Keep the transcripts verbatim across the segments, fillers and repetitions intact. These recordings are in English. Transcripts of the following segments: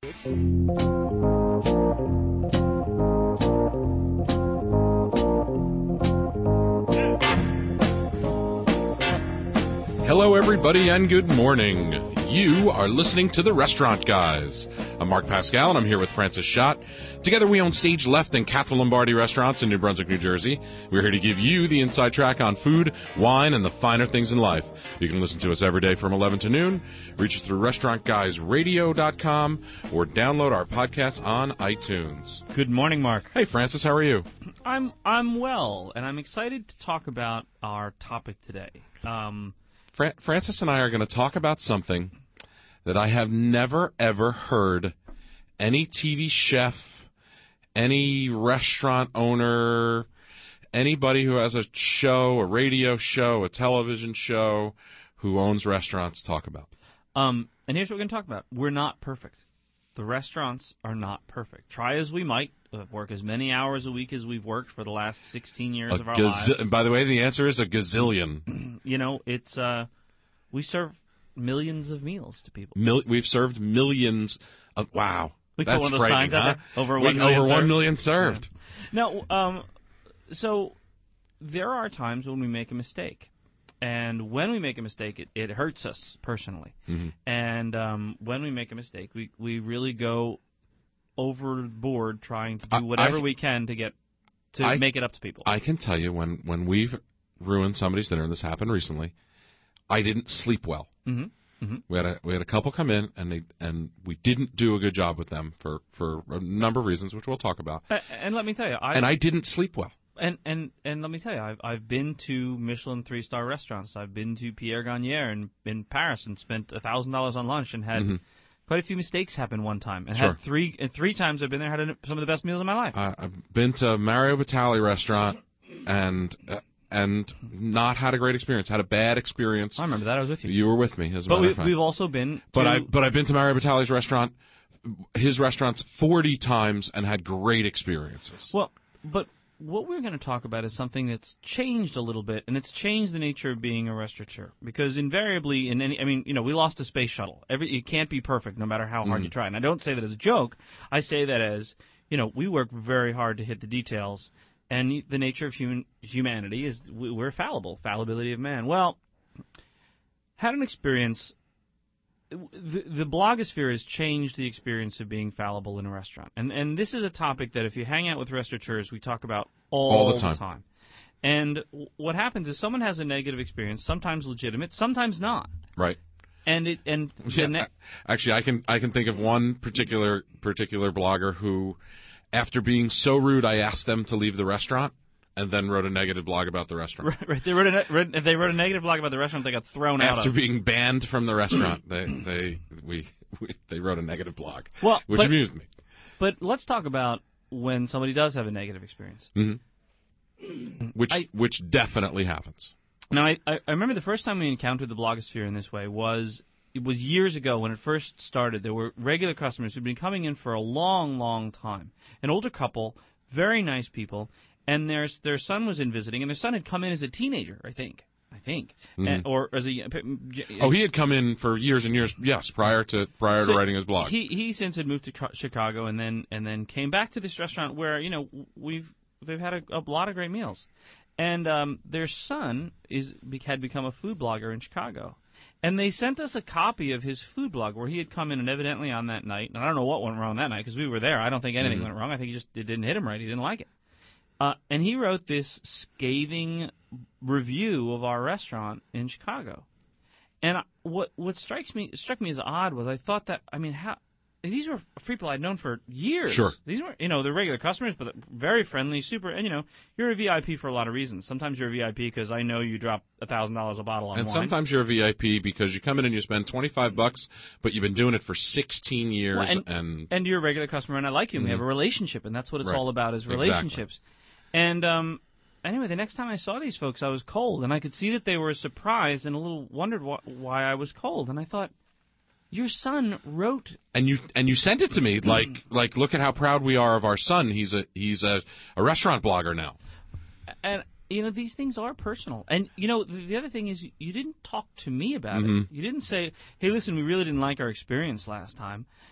Hello, everybody, and good morning. You are listening to The Restaurant Guys. I'm Mark Pascal, and I'm here with Francis Schott. Together, we own Stage Left and Catherine Lombardi restaurants in New Brunswick, New Jersey. We're here to give you the inside track on food, wine, and the finer things in life. You can listen to us every day from eleven to noon. Reach us through restaurant guys radio dot com or download our podcast on iTunes. Good morning, Mark. Hey, Francis, how are you? I'm I'm well, and I'm excited to talk about our topic today. Um, Fra- Francis and I are going to talk about something that I have never, ever heard any T V chef, any restaurant owner, anybody who has a show, a radio show, a television show, who owns restaurants talk about. Um, and here's what we're going to talk about. We're not perfect. The restaurants are not perfect. Try as we might, uh, work as many hours a week as we've worked for the last sixteen years a of our gazi- lives. And by the way, the answer is a gazillion. You know, it's uh, we serve millions of meals to people. Mil- we've served millions of, wow. We That's put one of those frightening, signs out huh? there. Over We- one million over served. one million served. Yeah. No, um, so there are times when we make a mistake. And when we make a mistake, it, it hurts us personally. Mm-hmm. And um, when we make a mistake, we, we really go overboard trying to do whatever I, we can to get to I, make it up to people. I can tell you when, when we've ruined somebody's dinner, and this happened recently, I didn't sleep well. Mm-hmm. Mm-hmm. We had a we had a couple come in, and they and we didn't do a good job with them for, for a number of reasons, which we'll talk about. Uh, and let me tell you, I, and I didn't sleep well. And and and let me tell you, I've I've been to Michelin three star restaurants. I've been to Pierre Gagnère in in Paris and spent a thousand dollars on lunch and had mm-hmm. quite a few mistakes happen one time. And sure. had three and three times I've been there had a, some of the best meals of my life. Uh, I've been to Mario Batali restaurant and uh, and not had a great experience. Had a bad experience. I remember that. I was with you. You were with me, as a but matter we, of fact. we've also been. To but I but I've been to Mario Batali's restaurant, his restaurants forty times and had great experiences. Well, but. What we're going to talk about is something that's changed a little bit, and it's changed the nature of being a restaurateur. Because invariably, in any, I mean, you know, we lost a space shuttle. Every it can't be perfect, no matter how hard mm. you try. And I don't say that as a joke. I say that as, you know, we work very hard to hit the details, and the nature of human humanity is we're fallible, fallibility of man. Well, had an experience. The, the blogosphere has changed the experience of being fallible in a restaurant. And and this is a topic that if you hang out with restaurateurs, we talk about all, all the, time. the time. And what happens is someone has a negative experience, sometimes legitimate, sometimes not. Right. And it and yeah, ne- actually, I can I can think of one particular particular blogger who, after being so rude, I asked them to leave the restaurant. And then wrote a negative blog about the restaurant. Right, right. They wrote a ne- if they wrote a negative blog about the restaurant, they got thrown After out of. After being banned from the restaurant, they they we, we they wrote a negative blog, well, which but, amused me. But let's talk about when somebody does have a negative experience. Mm-hmm. Which I, which definitely happens. Now, I, I remember the first time we encountered the blogosphere in this way was it was years ago when it first started. There were regular customers who'd been coming in for a long, long time. An older couple, very nice people. And their their son was in visiting, and their son had come in as a teenager, I think, I think, mm-hmm. and, or as a. Oh, he had come in for years and years, yes, prior to prior so to writing his blog. He he since had moved to Chicago, and then and then came back to this restaurant where you know we've they've had a, a lot of great meals, and um, their son is had become a food blogger in Chicago, and they sent us a copy of his food blog where he had come in, and evidently on that night, and I don't know what went wrong that night because we were there. I don't think anything mm-hmm. went wrong. I think he just it didn't hit him right. He didn't like it. Uh, and he wrote this scathing review of our restaurant in Chicago. And I, what what strikes me struck me as odd was I thought that I mean how these were people I'd known for years. Sure. These were you know they're regular customers, but very friendly, super. And you know you're a V I P for a lot of reasons. Sometimes you're a V I P because I know you drop a thousand dollars a bottle on and wine. And sometimes you're a V I P because you come in and you spend twenty five bucks, but you've been doing it for sixteen years. Well, and, and and you're a regular customer, and I like you. And mm-hmm. we have a relationship, and that's what it's right. all about is relationships. Exactly. And um, anyway, the next time I saw these folks, I was cold, and I could see that they were surprised and a little wondered wh- why I was cold. And I thought, your son wrote, and you and you sent it to me like like look at how proud we are of our son. He's a he's a, a restaurant blogger now. And you know these things are personal. And you know the, the other thing is you, you didn't talk to me about mm-hmm. it. You didn't say, hey, listen, we really didn't like our experience last time.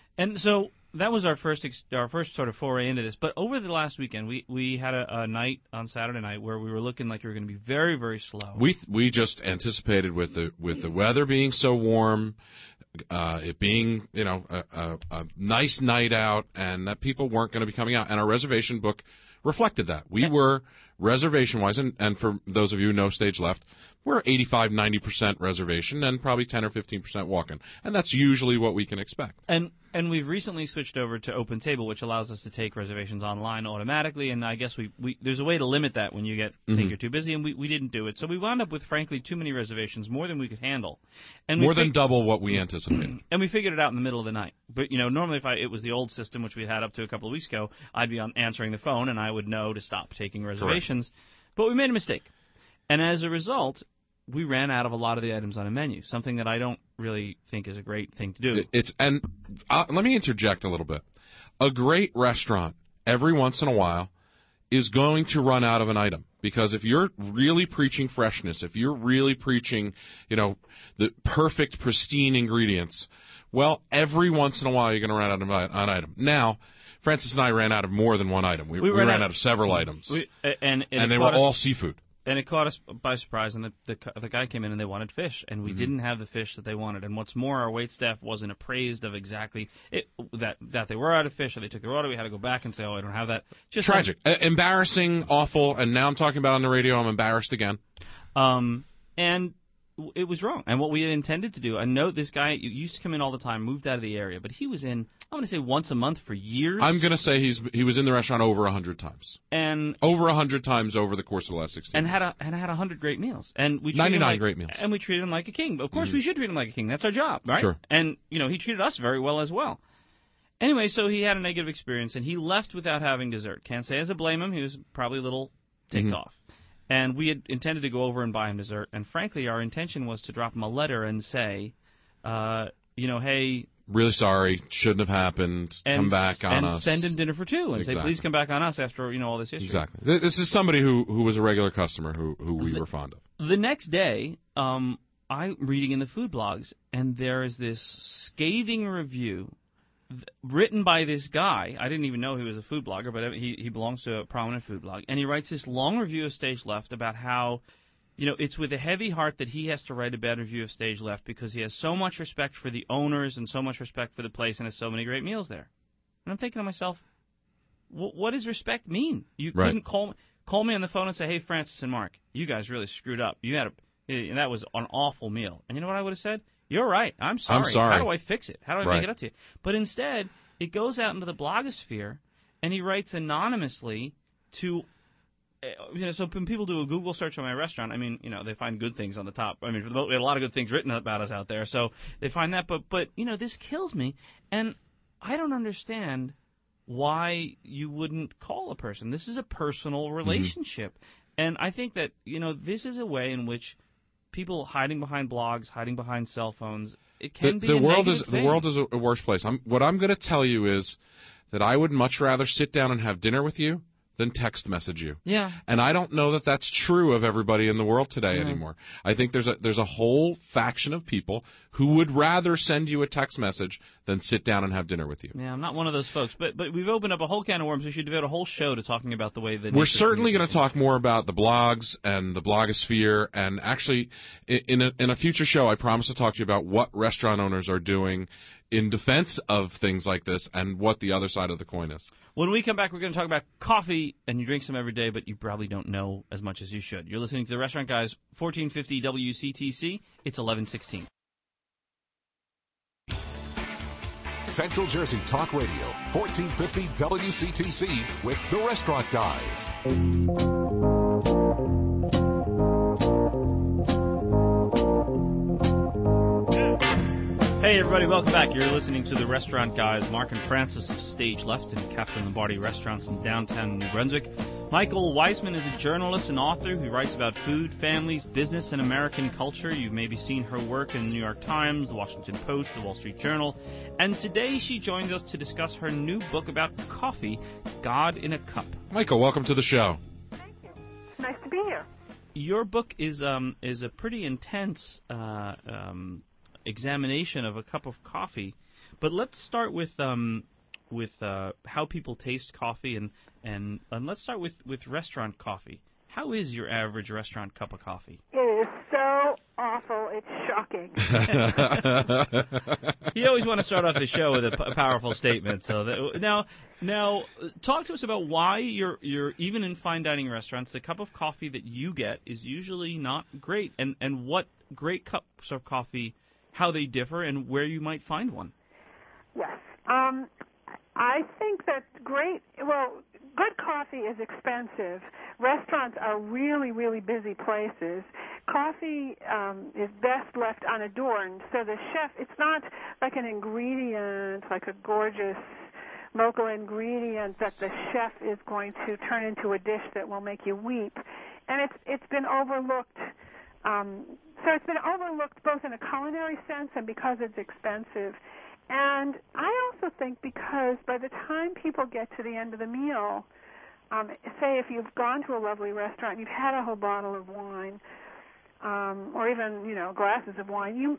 And so that was our first ex- our first sort of foray into this. But over the last weekend, we, we had a, a night on Saturday night where we were looking like we were going to be very, very slow. We we just anticipated with the with the weather being so warm, uh, it being you know a, a, a nice night out, and that people weren't going to be coming out. And our reservation book reflected that. We were reservation-wise, and, and for those of you who know Stage Left, we're eighty-five, ninety percent reservation and probably ten or fifteen percent walk-in. And that's usually what we can expect. And and we've recently switched over to Open Table, which allows us to take reservations online automatically, and I guess we, we there's a way to limit that when you get think Mm-hmm. you're too busy, and we, we didn't do it. So we wound up with, frankly, too many reservations, more than we could handle. And More we than fig- double what we anticipated. And we figured it out in the middle of the night. But, you know, normally if I, it was the old system, which we had up to a couple of weeks ago, I'd be on answering the phone, and I would know to stop taking reservations. But we made a mistake. And as a result, we ran out of a lot of the items on a menu, something that I don't really think is a great thing to do. It's and uh, let me interject a little bit. A great restaurant, every once in a while, is going to run out of an item. Because if you're really preaching freshness, if you're really preaching, you know, the perfect, pristine ingredients, well, every once in a while you're going to run out of an item. Now, Francis and I ran out of more than one item. We, We we ran ran out- out of several items. We, and, and, and it they were caught us- all seafood. And it caught us by surprise, and the, the the guy came in and they wanted fish, and we Mm-hmm. didn't have the fish that they wanted. And what's more, our wait staff wasn't appraised of exactly it, that that they were out of fish, or they took their order. We had to go back and say, oh, I don't have that. Just Tragic. Uh, embarrassing, awful, and now I'm talking about on the radio, I'm embarrassed again. Um, and w- it was wrong. And what we had intended to do, I know this guy used to come in all the time, moved out of the area, but he was in, I'm going to say once a month for years. I'm going to say he's he was in the restaurant over one hundred times. and Over one hundred times over the course of the last sixteen and years. had a and had a hundred great meals, and we treated him ninety-nine like, great meals. and we treated him like a king. But of course, we should treat him like a king. That's our job, right? Sure. And you know, he treated us very well as well. Anyway, so he had a negative experience, and he left without having dessert. Can't say as I blame him. He was probably a little ticked Mhm. off. And we had intended to go over and buy him dessert. And frankly, our intention was to drop him a letter and say, uh, you know, hey, Really sorry, shouldn't have happened. and, Come back on and us. send him dinner for two, and say, Exactly. please come back on us after you know all this history. Exactly. Th- This is somebody who, who was a regular customer who, who we were fond of. The next day, um, I'm reading in the food blogs, and there is this scathing review th- written by this guy. I didn't even know he was a food blogger, but he, he belongs to a prominent food blog. And he writes this long review of Stage Left about how, you know, it's with a heavy heart that he has to write a bad review of Stage Left because he has so much respect for the owners and so much respect for the place and has so many great meals there. And I'm thinking to myself, wh- what does respect mean? You Right. couldn't call call me on the phone and say, hey, Francis and Mark, you guys really screwed up. You had a and that was an awful meal. And you know what I would have said? You're right. I'm sorry. sorry. How do I fix it? How do I Right. make it up to you? But instead, it goes out into the blogosphere, and he writes anonymously to, uh, you know, so when people do a Google search on my restaurant, I mean, you know, they find good things on the top. I mean, for the, we had a lot of good things written about us out there, so they find that. But, but you know, this kills me, and I don't understand why you wouldn't call a person. This is a personal relationship. And I think that, you know, this is a way in which people hiding behind blogs, hiding behind cell phones, it can The, be the a world is negative the thing. world is a, a worse place. I'm, what I'm going to tell you is that I would much rather sit down and have dinner with you than text message you. Yeah. And I don't know that that's true of everybody in the world today Yeah. anymore. I think there's a there's a whole faction of people who would rather send you a text message than sit down and have dinner with you. Yeah, I'm not one of those folks, but but we've opened up a whole can of worms. We should devote a whole show to talking about the way that We're certainly going to talk more about the blogs and the blogosphere, and actually, i- in a, in a future show, I promise to talk to you about what restaurant owners are doing in defense of things like this and what the other side of the coin is. When we come back, we're going to talk about coffee, and you drink some every day, but you probably don't know as much as you should. You're listening to the Restaurant Guys, fourteen fifty W C T C. It's eleven sixteen. Central Jersey Talk Radio, fourteen fifty W C T C with the Restaurant Guys. Hey, everybody, welcome back. You're listening to the Restaurant Guys, Mark and Francis of Stage Left and Catherine Lombardi Restaurants in downtown New Brunswick. Michael Weisman is a journalist and author who writes about food, families, business, and American culture. You've maybe seen her work in the New York Times, the Washington Post, the Wall Street Journal. And today she joins us to discuss her new book about coffee, God in a Cup. Michael, welcome to the show. Thank you. Nice to be here. Your book is um is a pretty intense uh, um, examination of a cup of coffee. But let's start with um, with uh, how people taste coffee, and and, and let's start with, with restaurant coffee. How is your average restaurant cup of coffee? It is so awful. It's shocking. You always want to start off the show with a, p- a powerful statement. So that, now, now, talk to us about why you're you're even in fine dining restaurants, the cup of coffee that you get is usually not great, and, and what great cups of coffee, how they differ, and where you might find one. Yes. Um, I think that great, well, good coffee is expensive. Restaurants are really, really busy places. Coffee um, is best left unadorned, so the chef, it's not like an ingredient, like a gorgeous local ingredient that the chef is going to turn into a dish that will make you weep. And it's it's been overlooked. Um, so it's been overlooked both in a culinary sense and because it's expensive. And I also think because by the time people get to the end of the meal, um, say if you've gone to a lovely restaurant, you've had a whole bottle of wine, um, or even, you know, glasses of wine, you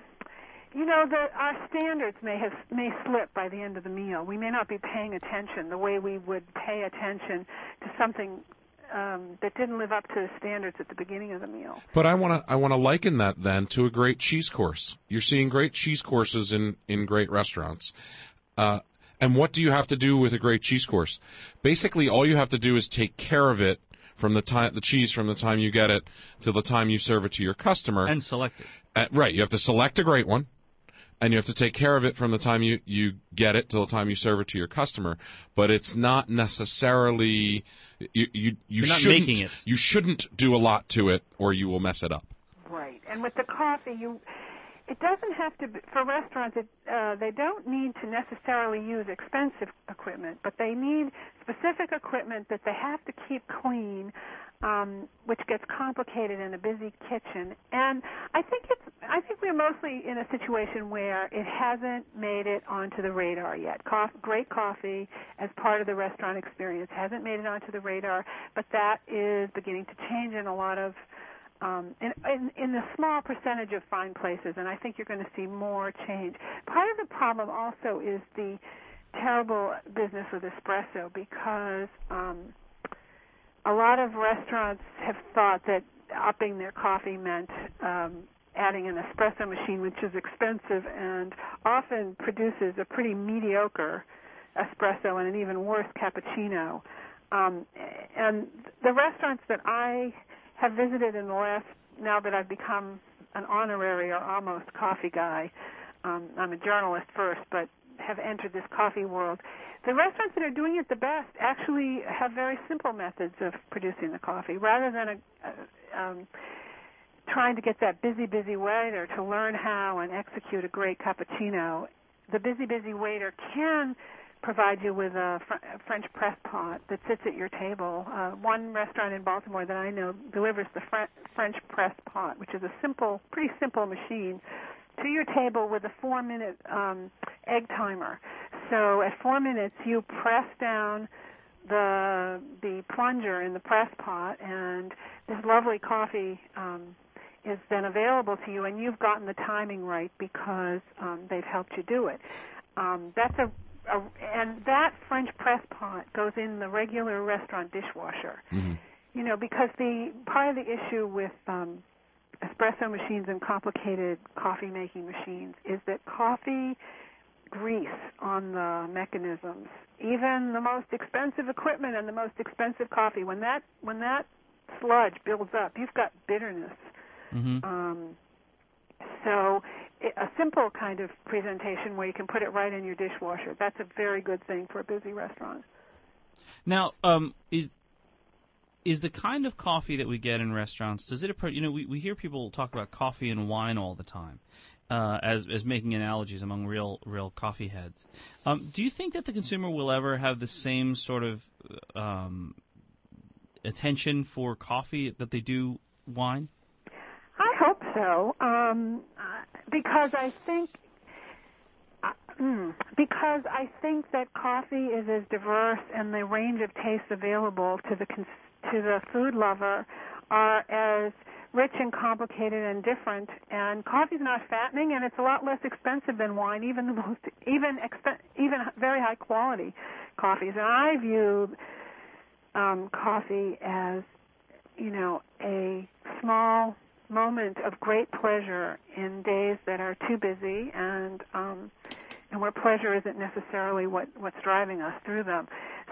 you know, the, our standards may have may slip by the end of the meal. We may not be paying attention the way we would pay attention to something um, that didn't live up to the standards at the beginning of the meal. But I want to I want to liken that then to a great cheese course. You're seeing great cheese courses in, in great restaurants. Uh, and what do you have to do with a great cheese course? Basically, all you have to do is take care of it from the time the cheese from the time you get it to the time you serve it to your customer. And select it. Uh, right. You have to select a great one. And you have to take care of it from the time you, you get it till the time you serve it to your customer. But it's not necessarily you you, you You're not shouldn't making it. you shouldn't do a lot to it or you will mess it up. Right. And with the coffee, you it doesn't have to be, for restaurants, it, uh, they don't need to necessarily use expensive equipment, but they need specific equipment that they have to keep clean, um, which gets complicated in a busy kitchen. And I think it's I think we're mostly in a situation where it hasn't made it onto the radar yet. Co- great coffee as part of the restaurant experience hasn't made it onto the radar, but that is beginning to change in a lot of Um, in, in, in the small percentage of fine places, and I think you're going to see more change. Part of the problem also is the terrible business with espresso because um, a lot of restaurants have thought that upping their coffee meant um, adding an espresso machine, which is expensive and often produces a pretty mediocre espresso and an even worse cappuccino. Um, and the restaurants that I have visited in the last, now that I've become an honorary or almost coffee guy, um, I'm a journalist first, but have entered this coffee world. The restaurants that are doing it the best actually have very simple methods of producing the coffee, rather than a, a, um, trying to get that busy, busy waiter to learn how and execute a great cappuccino. The busy, busy waiter can provide you with a fr- French press pot that sits at your table. Uh, one restaurant in Baltimore that I know delivers the fr- French press pot, which is a simple, pretty simple machine, to your table with a four-minute um, egg timer. So at four minutes, you press down the the plunger in the press pot, and this lovely coffee um, is then available to you, and you've gotten the timing right because um, they've helped you do it. Um, that's a Uh, and that French press pot goes in the regular restaurant dishwasher. Mm-hmm. You know, because the part of the issue with um, espresso machines and complicated coffee-making machines is that coffee grease on the mechanisms, even the most expensive equipment and the most expensive coffee, when that when that sludge builds up, you've got bitterness. Mm-hmm. Um, so a simple kind of presentation where you can put it right in your dishwasher, that's a very good thing for a busy restaurant. Now, um, is is the kind of coffee that we get in restaurants, does it, you know, we, we hear people talk about coffee and wine all the time uh, as as making analogies among real real coffee heads. Um, do you think that the consumer will ever have the same sort of um, attention for coffee that they do wine? I hope so, um, because I think uh, mm, because I think that coffee is as diverse and the range of tastes available to the cons- to the food lover are as rich and complicated and different. And coffee's not fattening, and it's a lot less expensive than wine, even the most, even expen- even very high quality coffees. And I view um, coffee as, you know, a small moment of great pleasure in days that are too busy, and um, and where pleasure isn't necessarily what, what's driving us through them.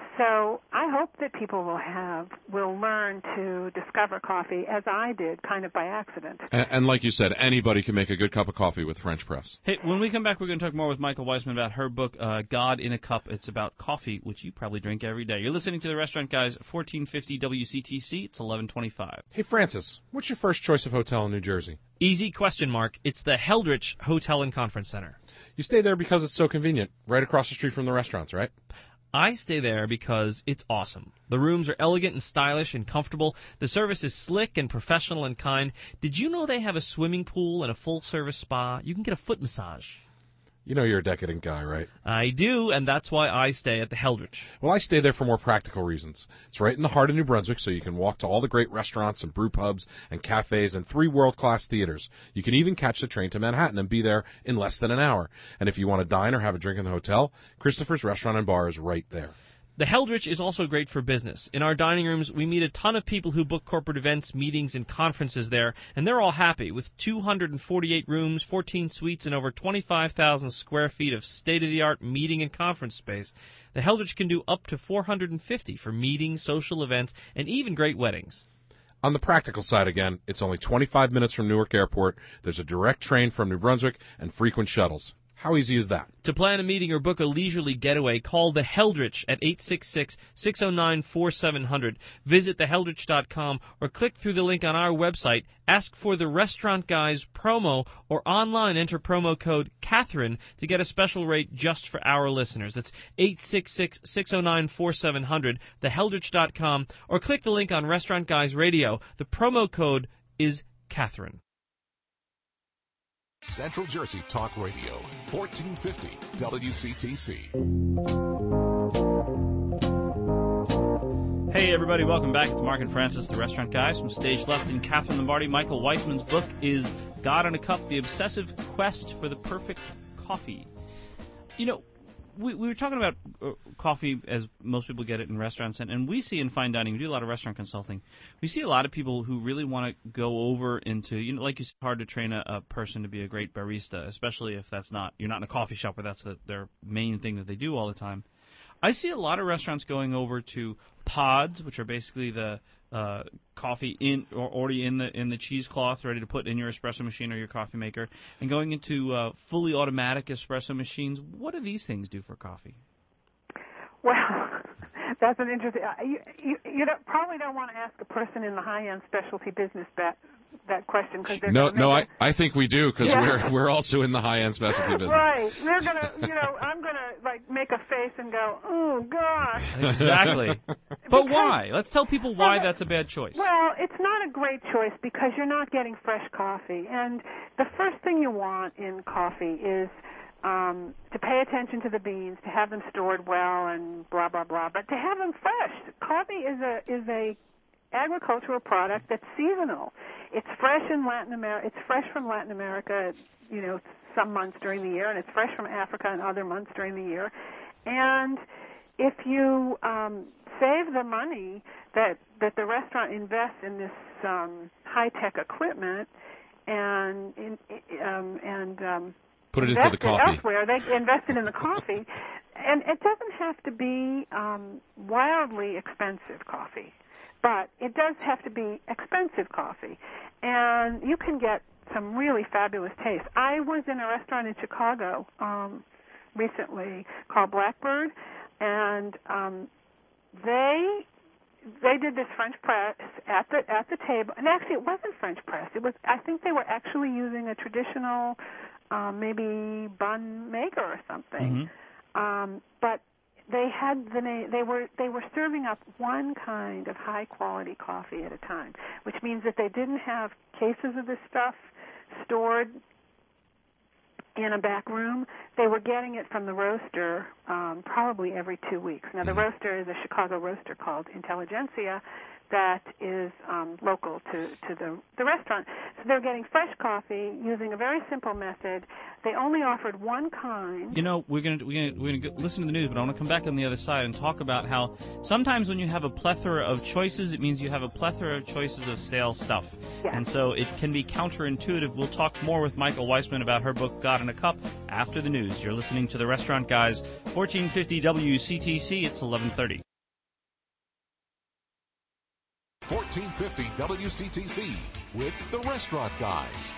So I hope that people will have, will learn to discover coffee, as I did, kind of by accident. And, and like you said, anybody can make a good cup of coffee with French press. Hey, when we come back, we're going to talk more with Michael Weissman about her book, uh, God in a Cup. It's about coffee, which you probably drink every day. You're listening to The Restaurant Guys, fourteen fifty W C T C. It's eleven twenty-five. Hey, Francis, what's your first choice of hotel in New Jersey? Easy question mark. It's the Heldrich Hotel and Conference Center. You stay there because it's so convenient, right across the street from the restaurants, right? I stay there because it's awesome. The rooms are elegant and stylish and comfortable. The service is slick and professional and kind. Did you know they have a swimming pool and a full-service spa? You can get a foot massage. You know you're a decadent guy, right? I do, and that's why I stay at the Heldrich. Well, I stay there for more practical reasons. It's right in the heart of New Brunswick, so you can walk to all the great restaurants and brew pubs and cafes and three world-class theaters. You can even catch the train to Manhattan and be there in less than an hour. And if you want to dine or have a drink in the hotel, Christopher's Restaurant and Bar is right there. The Heldrich is also great for business. In our dining rooms, we meet a ton of people who book corporate events, meetings, and conferences there, and they're all happy. With two hundred forty-eight rooms, fourteen suites, and over twenty-five thousand square feet of state-of-the-art meeting and conference space, the Heldrich can do up to four hundred fifty for meetings, social events, and even great weddings. On the practical side again, it's only twenty-five minutes from Newark Airport. There's a direct train from New Brunswick and frequent shuttles. How easy is that? To plan a meeting or book a leisurely getaway, call the Heldrich at eight six six, six oh nine, four seven zero zero. Visit the heldrich dot com or click through the link on our website. Ask for the Restaurant Guys promo or online enter promo code Catherine to get a special rate just for our listeners. That's eight six six, six oh nine, four seven zero zero, the heldrich dot com, or click the link on Restaurant Guys Radio. The promo code is Catherine. Central Jersey Talk Radio, fourteen fifty W C T C. Hey, everybody, welcome back. It's Mark and Francis, the Restaurant Guys. From stage left in Catherine Lombardi, Michael Weissman's book is God in a Cup, The Obsessive Quest for the Perfect Coffee. You know, we, we were talking about uh, coffee as most people get it in restaurants, and, and we see in fine dining, we do a lot of restaurant consulting, we see a lot of people who really want to go over into, you know, like you said, it's hard to train a, a person to be a great barista, especially if that's not, you're not in a coffee shop where that's the, their main thing that they do all the time. I see a lot of restaurants going over to pods, which are basically the uh, coffee in or already in the in the cheesecloth, ready to put in your espresso machine or your coffee maker, and going into uh, fully automatic espresso machines. What do these things do for coffee? Well, that's an interesting. Uh, you you, you don't, probably don't want to ask a person in the high-end specialty business that that question because they're no, gonna no. make I, I think we do because Yeah. we're we're also in the high-end specialty business. Right. They're gonna, you know, I'm gonna like make a face and go, oh gosh. Exactly. But why? Let's tell people why Well, that's a bad choice. Well, it's not a great choice because you're not getting fresh coffee, and the first thing you want in coffee is um, to pay attention to the beans, to have them stored well, and blah blah blah. But to have them fresh, coffee is a is a agricultural product that's seasonal. It's fresh in Latin America. It's fresh from Latin America, you know, some months during the year, and it's fresh from Africa and other months during the year. And if you um, save the money that that the restaurant invests in this um, high-tech equipment and in, um, and um, Put it into invest the coffee. it elsewhere, they invested in the coffee, and it doesn't have to be um, wildly expensive coffee. But it does have to be expensive coffee, and you can get some really fabulous taste. I was in a restaurant in Chicago um, recently called Blackbird, and um, they they did this French press at the at the table. And actually, it wasn't French press. It was I think they were actually using a traditional, um, maybe bun maker or something. Mm-hmm. Um, but They had the they were they were serving up one kind of high quality coffee at a time, which means that they didn't have cases of this stuff stored in a back room, they were getting it from the roaster um, probably every two weeks. Now, the roaster is a Chicago roaster called Intelligentsia that is um, local to, to the, the restaurant. So they're getting fresh coffee using a very simple method. They only offered one kind. You know, we're going to we're gonna, we're gonna listen to the news, but I want to come back on the other side and talk about how sometimes when you have a plethora of choices, it means you have a plethora of choices of stale stuff. Yes. And so it can be counterintuitive. We'll talk more with Michael Weissman about her book, God in a Cup, after the news. You're listening to The Restaurant Guys, fourteen fifty W C T C. It's eleven thirty. fourteen fifty W C T C with The Restaurant Guys.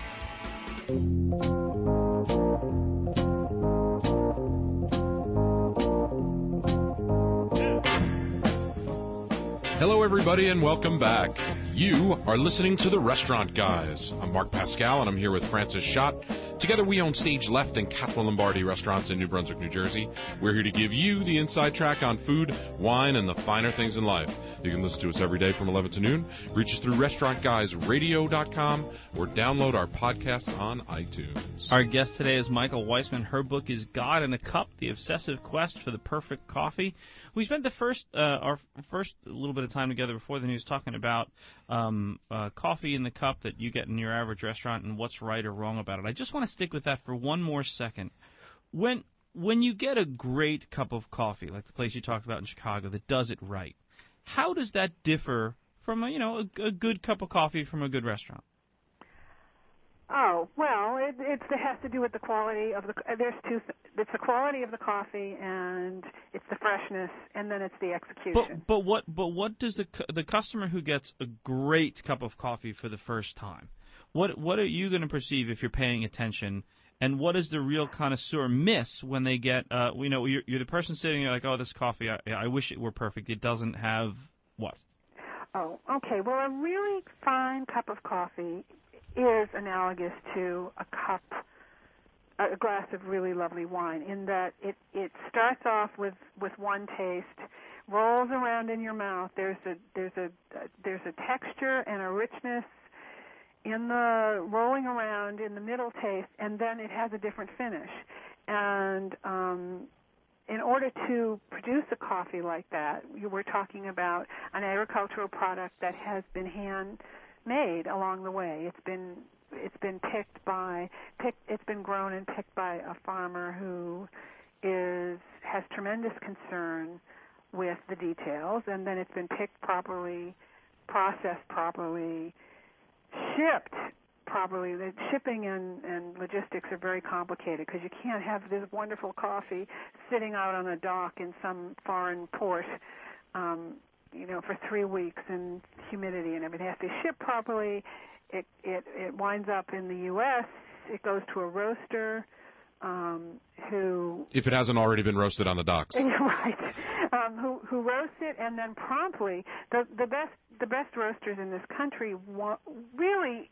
Hello, everybody, and welcome back. You are listening to The Restaurant Guys. I'm Mark Pascal, and I'm here with Francis Schott. Together, we own Stage Left and Catherine Lombardi restaurants in New Brunswick, New Jersey. We're here to give you the inside track on food, wine, and the finer things in life. You can listen to us every day from eleven to noon. Reach us through restaurant guys radio dot com or download our podcasts on iTunes. Our guest today is Michael Weissman. Her book is God in a Cup, The Obsessive Quest for the Perfect Coffee. We spent the first, uh, our first little bit of time together before the news talking about um, uh, coffee in the cup that you get in your average restaurant and what's right or wrong about it. I just want to stick with that for one more second. When when you get a great cup of coffee, like the place you talked about in Chicago, that does it right, how does that differ from a, you know a, a good cup of coffee from a good restaurant? Oh, well, it, it's, it has to do with the quality of the, there's two, it's the quality of the coffee and it's the freshness and then it's the execution. But, but what, but what does the, the customer who gets a great cup of coffee for the first time, what, what are you going to perceive if you're paying attention? And what does the real connoisseur miss when they get, uh, you know, you're, you're the person sitting there like, oh, this coffee, I, I wish it were perfect. It doesn't have what? Oh, okay. Well, a really fine cup of coffee is analogous to a cup, a glass of really lovely wine, in that it, it starts off with, with one taste, rolls around in your mouth. There's a there's a there's a texture and a richness in the rolling around in the middle taste, and then it has a different finish. And um, in order to produce a coffee like that, we're talking about an agricultural product that has been hand made along the way. It's been it's been picked by picked it's been grown and picked by a farmer who is has tremendous concern with the details, and then it's been picked properly, processed properly, shipped properly. The shipping and, and logistics are very complicated because you can't have this wonderful coffee sitting out on a dock in some foreign port um you know, for three weeks and humidity and everything. It has to be shipped properly. It, it, it winds up in the U S It goes to a roaster um, who... If it hasn't already been roasted on the docks. Right. Um, who, who roasts it and then promptly... The, the best the best roasters in this country want, really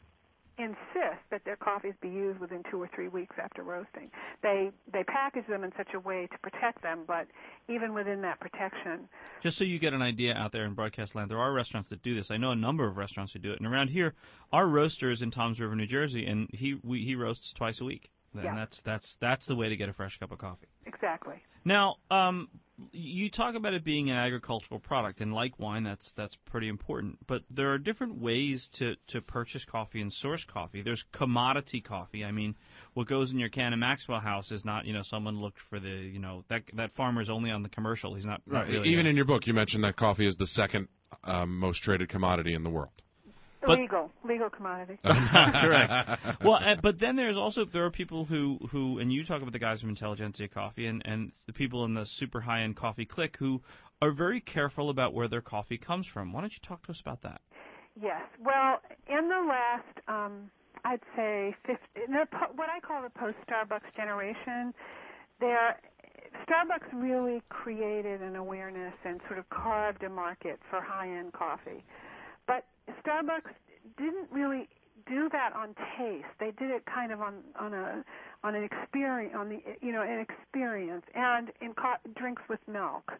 insist that their coffees be used within two or three weeks after roasting. They they package them in such a way to protect them, but even within that protection... Just so you get an idea out there in broadcast land, there are restaurants that do this. I know a number of restaurants who do it. And around here, our roaster is in Toms River, New Jersey, and he we, he roasts twice a week. And Yeah. that's that's that's the way to get a fresh cup of coffee. Exactly. Now, um, you talk about it being an agricultural product, and like wine, that's that's pretty important. But there are different ways to, to purchase coffee and source coffee. There's commodity coffee. I mean, what goes in your can of Maxwell House is not, you know, someone looked for the, you know, that that farmer's only on the commercial. He's not, not Right. really Even a, in your book, you mentioned that coffee is the second um, most traded commodity in the world. But- legal, legal commodity. Correct. Well, uh, but then there's also there are people who, who and you talk about the guys from Intelligentsia Coffee and, and the people in the super high end coffee clique who are very careful about where their coffee comes from. Why don't you talk to us about that? Yes. Well, in the last, um, I'd say, fifty, in the, po- what I call the post-Starbucks generation, there, Starbucks really created an awareness and sort of carved a market for high-end coffee. But Starbucks didn't really do that on taste. They did it kind of on on a on an experience, on the you know an experience, and in co- drinks with milk.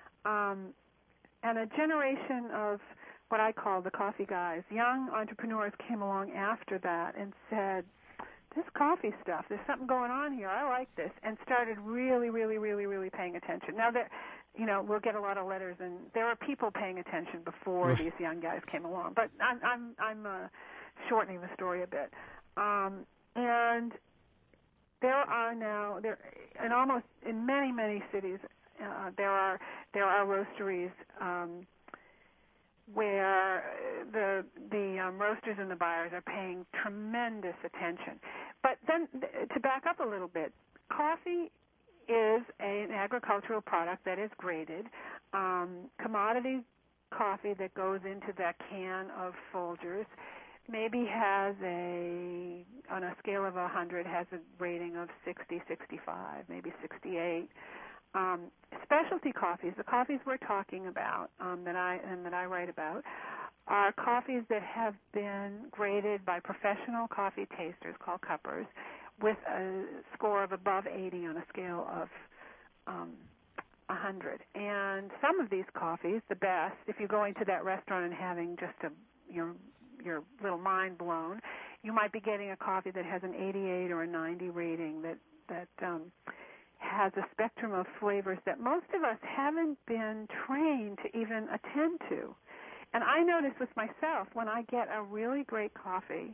Um, and a generation of what I call the coffee guys, young entrepreneurs came along after that and said, this coffee stuff, there's something going on here. I like this, and started really, really, really, really paying attention. Now that, you know, we'll get a lot of letters, and there are people paying attention before Right. these young guys came along. But I'm I'm I'm uh, shortening the story a bit, um, and there are now there in almost in many many cities uh, there are there are roasteries. Um, where the the um, roasters and the buyers are paying tremendous attention. But then, to back up a little bit, coffee is a, an agricultural product that is graded. Um, commodity coffee that goes into that can of Folgers maybe has a, on a scale of one hundred, has a rating of sixty, sixty-five, maybe sixty-eight. Um, specialty coffees, the coffees we're talking about um, that I and that I write about, are coffees that have been graded by professional coffee tasters called cuppers, with a score of above eighty on a scale of um, one hundred. And some of these coffees, the best, if you're going to that restaurant and having just a your your little mind blown, you might be getting a coffee that has an eighty-eight or a ninety rating that that um, has a spectrum of flavors that most of us haven't been trained to even attend to. And I notice with myself, when I get a really great coffee,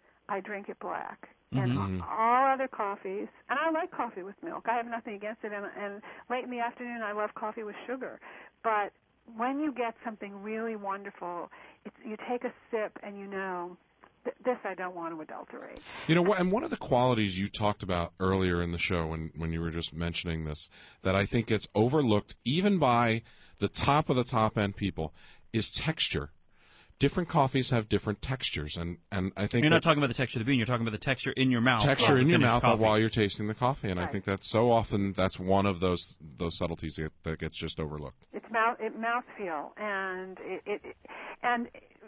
I drink it black. Mm-hmm. And all other coffees, and I like coffee with milk. I have nothing against it. And, and late in the afternoon, I love coffee with sugar. But when you get something really wonderful, it's, you take a sip and you know, this I don't want to adulterate. You know, and one of the qualities you talked about earlier in the show when, when you were just mentioning this, that I think gets overlooked even by the top of the top-end people, is texture. Different coffees have different textures, and, and I think... You're not talking about the texture of the bean, you're talking about the texture in your mouth. Texture in your mouth coffee. while you're tasting the coffee, and Right. I think that's so often, that's one of those those subtleties that, that gets just overlooked. It's mouth, it mouthfeel, and it, it, it and...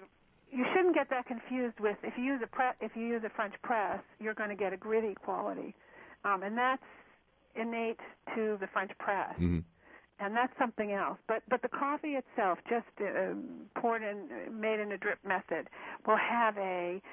you shouldn't get that confused with if you use a pre- if you use a French press, you're going to get a gritty quality, um, and that's innate to the French press, Mm-hmm. and that's something else. But but the coffee itself, just uh, poured in, made in a drip method, will have a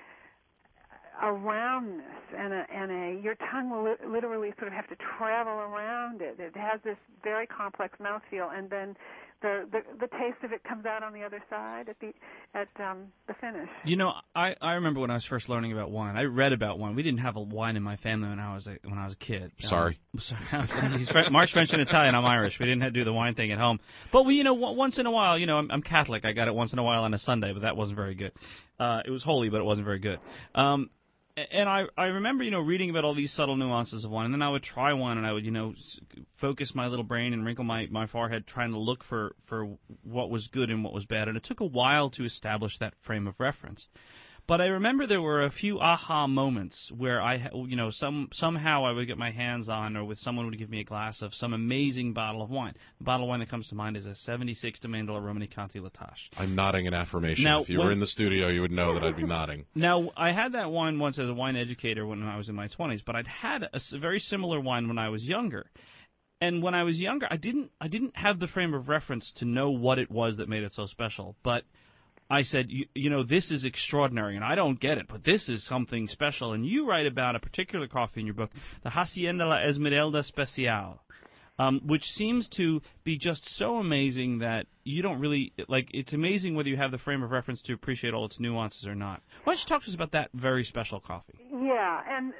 a roundness and a and a your tongue will li- literally sort of have to travel around it. It has this very complex mouthfeel, and then the, the the taste of it comes out on the other side at the at um, the finish. You know, I, I remember when I was first learning about wine. I read about wine. We didn't have a wine in my family when I was a, when I was a kid. Sorry. Um, sorry. He's French, Mark's French and Italian. I'm Irish. We didn't have to do the wine thing at home. But we, you know, once in a while, you know, I'm, I'm Catholic. I got it once in a while on a Sunday, but that wasn't very good. Uh, it was holy, but it wasn't very good. Um, And I, I remember, you know, reading about all these subtle nuances of wine, and then I would try one, and I would, you know, focus my little brain and wrinkle my, my forehead trying to look for, for what was good and what was bad, and it took a while to establish that frame of reference. But I remember there were a few aha moments where I, you know, some somehow I would get my hands on, or with someone would give me a glass of some amazing bottle of wine. The bottle of wine that comes to mind is a seventy-six de Mandela Romanée-Conti Latache. I'm nodding in affirmation. Now, if you when- were in the studio, you would know that I'd be nodding. Now, I had that wine once as a wine educator when I was in my twenties, but I'd had a s- very similar wine when I was younger. And when I was younger, I didn't I didn't have the frame of reference to know what it was that made it so special. But I said, you, you know, this is extraordinary, and I don't get it, but this is something special. And you write about a particular coffee in your book, the Hacienda La Esmeralda Especial, um, which seems to be just so amazing that you don't really, like, it's amazing whether you have the frame of reference to appreciate all its nuances or not. Why don't you talk to us about that very special coffee? Yeah, and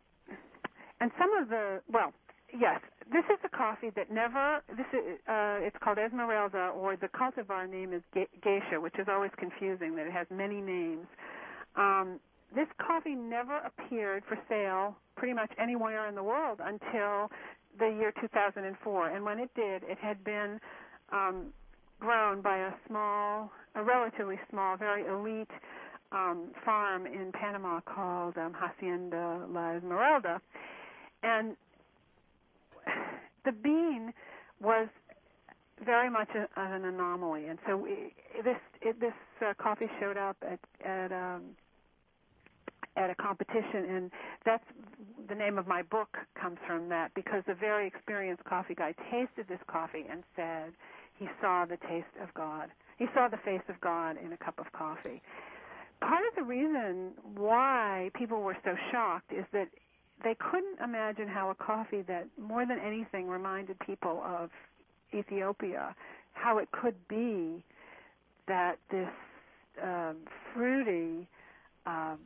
and some of the, well, yes, this is a coffee that never, this is, uh, it's called Esmeralda, or the cultivar name is Ge- Geisha, which is always confusing, that it has many names. Um, this coffee never appeared for sale pretty much anywhere in the world until the year two thousand four, and when it did, it had been um, grown by a small, a relatively small, very elite um, farm in Panama called um, Hacienda La Esmeralda, and the bean was very much a, an anomaly, and so we, this it, this uh, coffee showed up at at um, at a competition, and that's the name of my book comes from that, because a very experienced coffee guy tasted this coffee and said he saw the taste of God. He saw the face of God in a cup of coffee. part of the reason why people were so shocked is that they couldn't imagine how a coffee that more than anything reminded people of Ethiopia, how it could be that this um, fruity, um,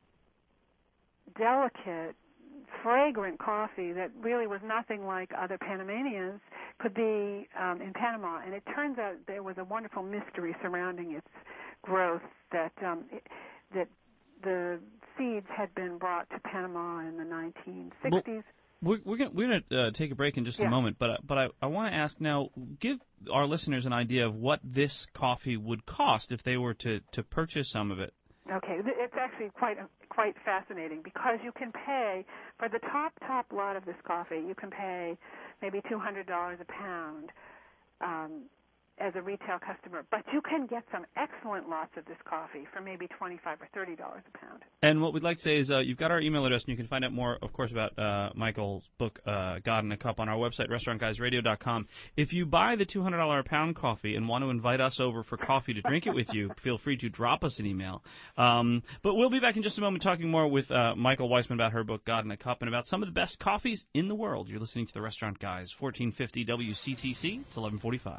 delicate, fragrant coffee that really was nothing like other Panamanians could be um, in Panama. And it turns out there was a wonderful mystery surrounding its growth, that um, it, that the seeds had been brought to Panama in the nineteen sixties. Well, we're, we're going we're to uh, take a break in just yeah. a moment, but, uh, but I, I want to ask now, give our listeners an idea of what this coffee would cost if they were to, to purchase some of it. Okay, it's actually quite quite fascinating, because you can pay for the top top lot of this coffee. You can pay maybe two hundred dollars a pound um, as a retail customer, but you can get some excellent lots of this coffee for maybe twenty-five or thirty dollars a pound. And what we'd like to say is, uh, you've got our email address, and you can find out more, of course, about uh, Michael's book, uh, God in a Cup, on our website, restaurant guys radio dot com. If you buy the two hundred dollars a pound coffee and want to invite us over for coffee to drink it with you, feel free to drop us an email. Um, but we'll be back in just a moment talking more with uh, Michael Weissman about her book, God in a Cup, and about some of the best coffees in the world. You're listening to The Restaurant Guys, fourteen fifty W C T C. It's eleven forty-five.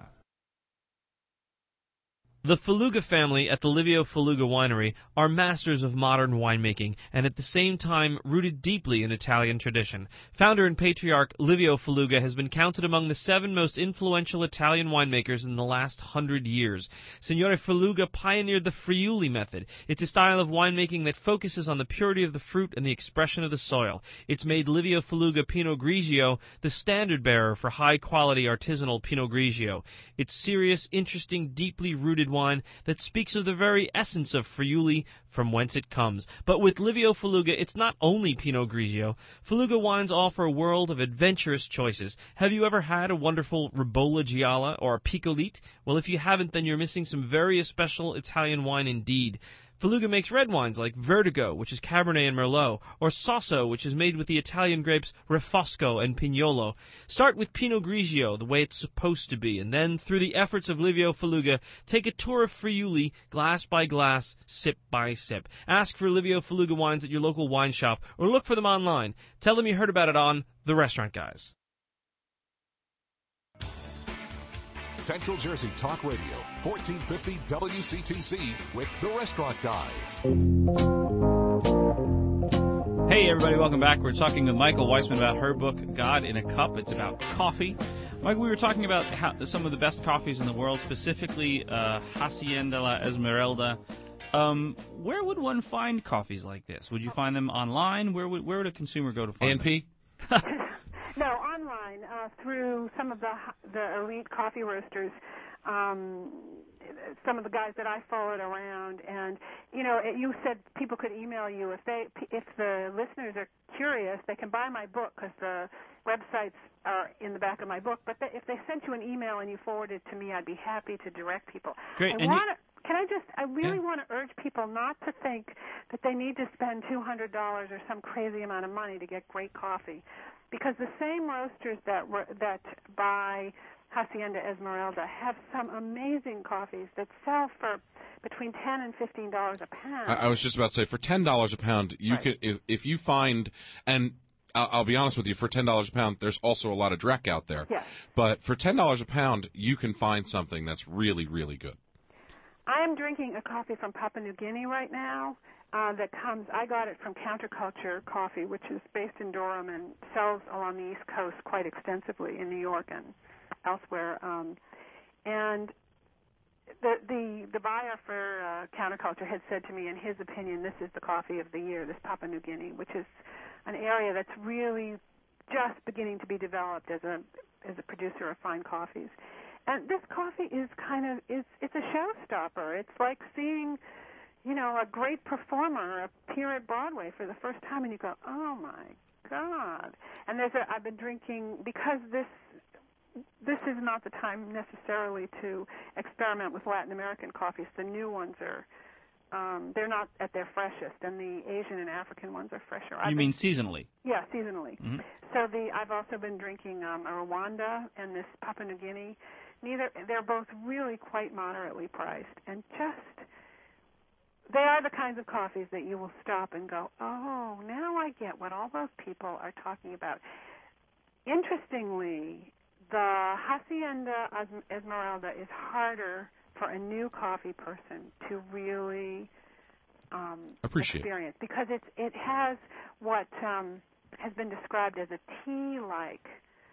The Faluga family at the Livio Faluga Winery are masters of modern winemaking and at the same time rooted deeply in Italian tradition. Founder and patriarch Livio Faluga has been counted among the seven most influential Italian winemakers in the last hundred years. Signore Faluga pioneered the Friuli method. It's a style of winemaking that focuses on the purity of the fruit and the expression of the soil. It's made Livio Faluga Pinot Grigio the standard bearer for high-quality artisanal Pinot Grigio. It's serious, interesting, deeply rooted wine that speaks of the very essence of Friuli, from whence it comes. But with Livio Faluga, it's not only Pinot Grigio. Faluga wines offer a world of adventurous choices. Have you ever had a wonderful Ribolla Gialla or a Picolite? Well, if you haven't, then you're missing some very special Italian wine indeed. Faluga makes red wines like Vertigo, which is Cabernet and Merlot, or Sasso, which is made with the Italian grapes Refosco and Pignolo. Start with Pinot Grigio, the way it's supposed to be, and then, through the efforts of Livio Faluga, take a tour of Friuli, glass by glass, sip by sip. Ask for Livio Faluga wines at your local wine shop, or look for them online. Tell them you heard about it on The Restaurant Guys. Central Jersey Talk Radio, fourteen fifty W C T C with The Restaurant Guys. Hey, everybody, welcome back. We're talking with Michael Weissman about her book, God in a Cup. It's about coffee. Michael, we were talking about how, some of the best coffees in the world, specifically uh, Hacienda La Esmeralda. Um, where would one find coffees like this? Would you find them online? Where would, where would a consumer go to find A and P? them? No, online, uh, through some of the the elite coffee roasters, um, some of the guys that I followed around. And, you know, you said people could email you. If they, if the listeners are curious, they can buy my book, because the websites are in the back of my book. But they, if they sent you an email and you forward it to me, I'd be happy to direct people. Great. I And want to... Can I just, I really Yeah. want to urge people not to think that they need to spend two hundred dollars or some crazy amount of money to get great coffee, because the same roasters that that buy Hacienda Esmeralda have some amazing coffees that sell for between ten and fifteen dollars a pound. I, I was just about to say, for ten dollars a pound, you Right. can if, if you find, and I'll, I'll be honest with you, for ten dollars a pound, there's also a lot of dreck out there. Yes. But for ten dollars a pound, you can find something that's really, really good. I am drinking a coffee from Papua New Guinea right now uh, that comes, I got it from Counterculture Coffee, which is based in Durham and sells along the East Coast quite extensively in New York and elsewhere. Um, and the, the the buyer for uh, Counterculture had said to me, in his opinion, this is the coffee of the year, this Papua New Guinea, which is an area that's really just beginning to be developed as a as a producer of fine coffees. And this coffee is kind of, it's, it's a showstopper. It's like seeing, you know, a great performer appear at Broadway for the first time, and you go, oh, my God. And there's a, I've been drinking, because this this is not the time necessarily to experiment with Latin American coffees. The new ones are, um, they're not at their freshest, and the Asian and African ones are fresher. You I've mean been, seasonally? Yeah, seasonally. Mm-hmm. So the I've also been drinking um, a Rwanda and this Papua New Guinea. Neither, they're both really quite moderately priced, and just they are the kinds of coffees that you will stop and go, oh, now I get what all those people are talking about. Interestingly, the Hacienda Esmeralda is harder for a new coffee person to really um, Appreciate. experience because it's, it has what um, has been described as a tea-like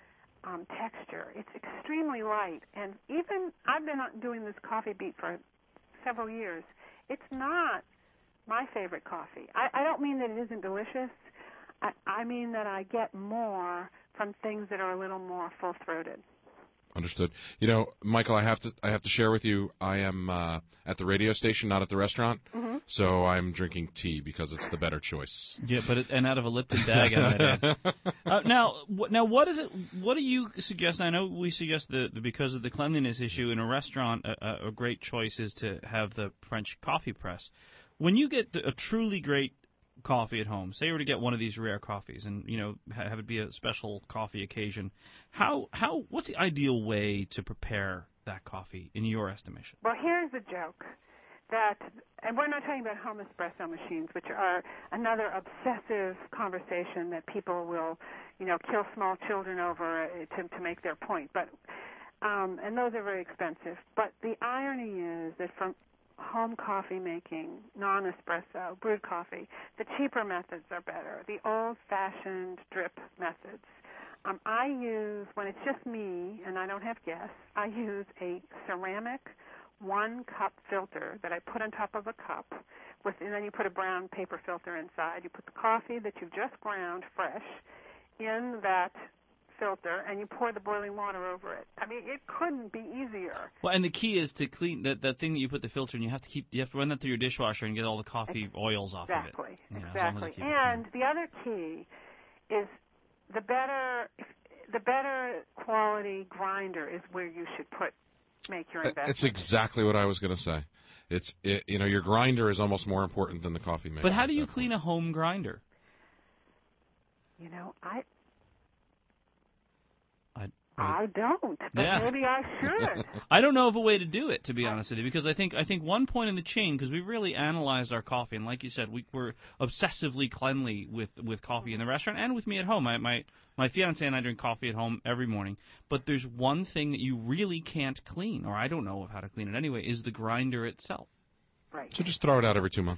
um, texture. It's extremely light. And even I've been doing this coffee beat for several years. It's not my favorite coffee. I, I don't mean that it isn't delicious. I, I mean that I get more from things that are a little more full-throated. Understood. You know, Michael, I have to I have to share with you. I am uh, at the radio station, not at the restaurant, mm-hmm. so I'm drinking tea because it's the better choice. Yeah, but it, and out of a Lipton Dag, I might add. Uh, now, wh- now, what is it? What do you suggest? I know we suggest that because of the cleanliness issue in a restaurant, a, a great choice is to have the French coffee press. When you get a truly great coffee at home, say you were to get one of these rare coffees and, you know, have it be a special coffee occasion, how how what's the ideal way to prepare that coffee in your estimation? Well, here's the joke that, and we're not talking about home espresso machines, which are another obsessive conversation that people will, you know, kill small children over to to make their point, but um, and those are very expensive. But the irony is that from home coffee making, non-espresso, brewed coffee, the cheaper methods are better, the old-fashioned drip methods. Um, I use, when it's just me and I don't have guests, I use a ceramic one-cup filter that I put on top of a cup, with, and then you put a brown paper filter inside. You put the coffee that you've just ground fresh in that filter, and you pour the boiling water over it. I mean, it couldn't be easier. Well, and the key is to clean that that thing that you put the filter in. You have to keep you have to run that through your dishwasher and get all the coffee oils off of it. Exactly, You know, exactly. And the other key is the better the better quality grinder is where you should put make your investment. It's exactly what I was going to say. It's it, you know, your grinder is almost more important than the coffee maker. But how do you clean a home grinder? You know, I. I, I don't, but Yeah. maybe I should. I don't know of a way to do it, to be honest with you, because I think I think one point in the chain, because we really analyzed our coffee, and like you said, we were obsessively cleanly with, with coffee in the restaurant and with me at home. I, my my fiance and I drink coffee at home every morning, but there's one thing that you really can't clean, or I don't know of how to clean it anyway, is the grinder itself. Right. So just throw it out every two months.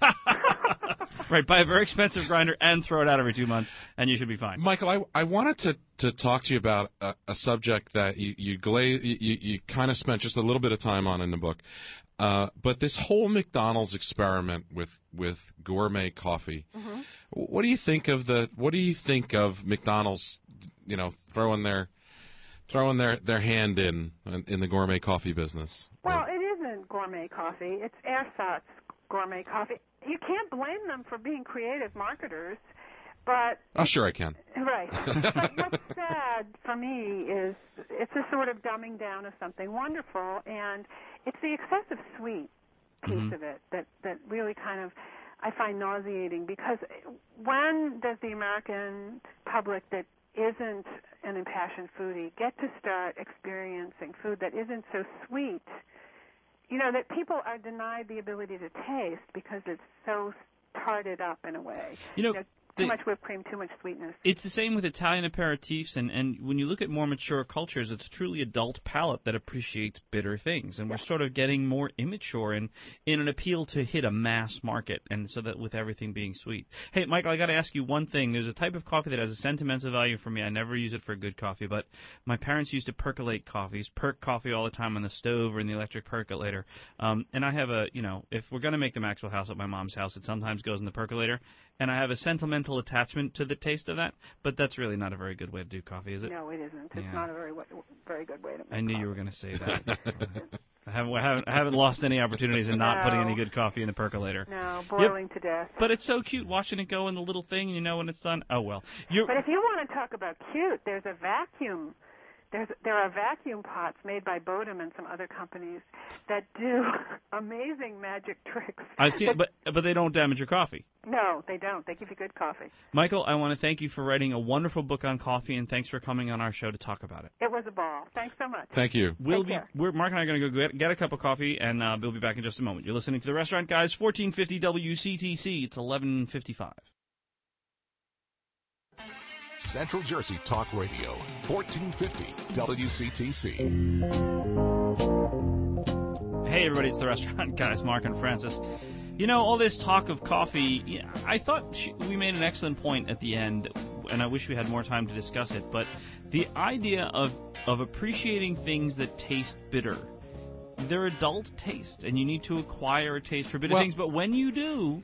Right, buy a very expensive grinder and throw it out every two months, and you should be fine. Michael, I, I wanted to, to talk to you about a, a subject that you you, gla- you you kind of spent just a little bit of time on in the book, uh, but this whole McDonald's experiment with, with gourmet coffee. Mm-hmm. What do you think of the What do you think of McDonald's? You know, throwing their throwing their, their hand in in the gourmet coffee business. Well, it isn't gourmet coffee. It's ersatz gourmet coffee. You can't blame them for being creative marketers, but... Oh, sure I can. Right. But what's sad for me is it's a sort of dumbing down of something wonderful, and it's the excessive sweet piece Mm-hmm. of it that, that really kind of I find nauseating, because when does the American public that isn't an impassioned foodie get to start experiencing food that isn't so sweet? You know, that people are denied the ability to taste because it's so tarted up in a way. You know, you know the, too much whipped cream, too much sweetness. It's the same with Italian aperitifs, and, and when you look at more mature cultures, it's a truly adult palate that appreciates bitter things, and we're sort of getting more immature in, in an appeal to hit a mass market, and so that with everything being sweet. Hey, Michael, I got to ask you one thing. There's a type of coffee that has a sentimental value for me. I never use it for good coffee, but my parents used to percolate coffees, perk coffee all the time on the stove or in the electric percolator, um, and I have a, you know, if we're going to make the Maxwell House at my mom's house, it sometimes goes in the percolator, and I have a sentimental attachment to the taste of that, but that's really not a very good way to do coffee, is it? No, it isn't. It's Yeah. not a very wa- very good way to make I knew coffee. you were going to say that. I haven't, I haven't, I haven't lost any opportunities in not No. putting any good coffee in the percolator. No, boiling to death. But it's so cute watching it go in the little thing, and you know when it's done. Oh well. You're, But if you want to talk about cute, there's a vacuum There's, there are vacuum pots made by Bodum and some other companies that do amazing magic tricks. I see, but but they don't damage your coffee. No, they don't. They give you good coffee. Michael, I want to thank you for writing a wonderful book on coffee, and thanks for coming on our show to talk about it. It was a ball. Thanks so much. Thank you. We'll Take be care. we're, Mark and I are going to go get, get a cup of coffee, and uh, we'll be back in just a moment. You're listening to the Restaurant Guys, fourteen fifty W C T C. It's eleven fifty-five. Central Jersey Talk Radio, fourteen fifty W C T C. Hey, everybody, it's the Restaurant Guys, Mark and Francis. You know, all this talk of coffee, yeah, I thought she, we made an excellent point at the end, and I wish we had more time to discuss it, but the idea of, of appreciating things that taste bitter. They're adult tastes, and you need to acquire a taste for bitter Well, things, but when you do...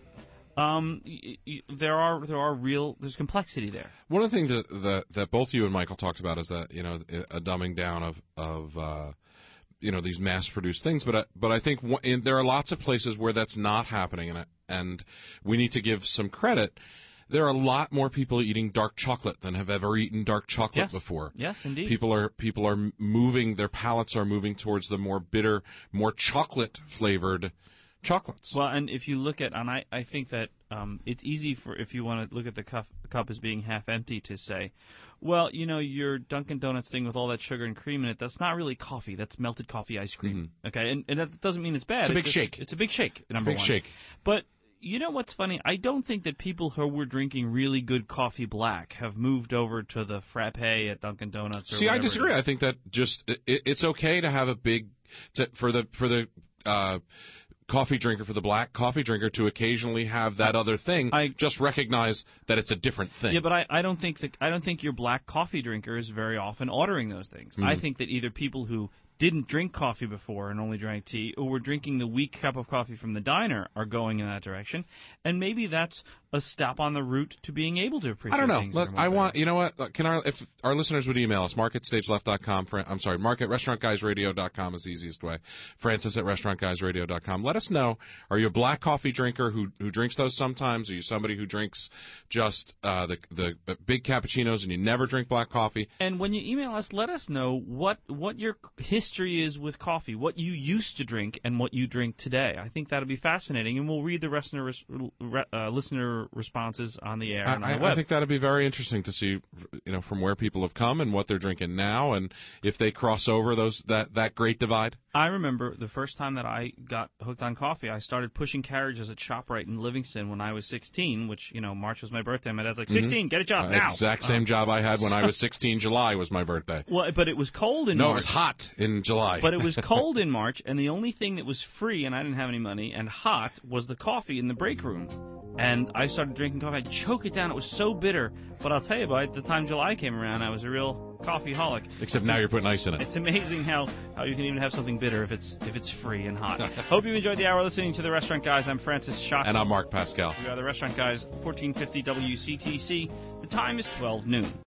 Um, y- y- there are there are real there's complexity there. One of the things that, that that both you and Michael talked about is that, you know, a dumbing down of of uh, you know, these mass-produced things. But I, but I think w- in, there are lots of places where that's not happening, and and we need to give some credit. There are a lot more people eating dark chocolate than have ever eaten dark chocolate Yes. before. Yes, indeed. People are people are moving, their palates are moving towards the more bitter, more chocolate-flavored chocolates. Well, and if you look at, and I, I think that um, it's easy for, if you want to look at the cup, cup as being half empty, to say, well, you know, your Dunkin' Donuts thing with all that sugar and cream in it, that's not really coffee. That's melted coffee ice cream. Mm-hmm. Okay, and, and that doesn't mean it's bad. It's a big just, shake. It's a big shake, number it's a big one. shake. But you know what's funny? I don't think that people who were drinking really good coffee black have moved over to the frappe at Dunkin' Donuts. Or See, I whatever disagree. it is. I think that just it, it's okay to have a big to, for the for the uh, coffee drinker, for the black coffee drinker, to occasionally have that other thing. I just recognize that it's a different thing. Yeah, but I, I don't think that I don't think your black coffee drinker is very often ordering those things. Mm-hmm. I think that either people who didn't drink coffee before and only drank tea, or were drinking the weak cup of coffee from the diner, are going in that direction, and maybe that's a step on the route to being able to appreciate. I don't know. Things Let, that are I more want better. you know what? Can our if our listeners would email us, mark at stage left dot com. I'm sorry, mark at restaurant guys radio dot com is the easiest way. Francis at restaurant guys radio dot com. Let us know. Are you a black coffee drinker who who drinks those sometimes? Are you somebody who drinks just uh, the the big cappuccinos and you never drink black coffee? And when you email us, let us know what what your history is with coffee, what you used to drink and what you drink today. I think that'll be fascinating, and we'll read the listener uh, listener responses on the air and on I, the web. I think that'd be very interesting to see, you know, from where people have come and what they're drinking now, and if they cross over those that, that great divide. I remember the first time that I got hooked on coffee, I started pushing carriages at ShopRite in Livingston when I was sixteen, which, you know, March was my birthday. My dad's like, sixteen, mm-hmm. Get a job uh, now. Exact same uh, job I had when I was sixteen. July was my birthday. Well, but it was cold in no, March. No, it was hot in July. But it was cold in March, and the only thing that was free, and I didn't have any money, and hot, was the coffee in the break room. And I started drinking coffee. I'd choke it down. It was so bitter. But I'll tell you, by the time July came around, I was a real coffee-holic. Except now you're putting ice in it. It's amazing how, how you can even have something bitter if it's if it's free and hot. Hope you enjoyed the hour listening to The Restaurant Guys. I'm Francis Schott. And I'm Mark Pascal. We are The Restaurant Guys, fourteen fifty W C T C. The time is twelve noon.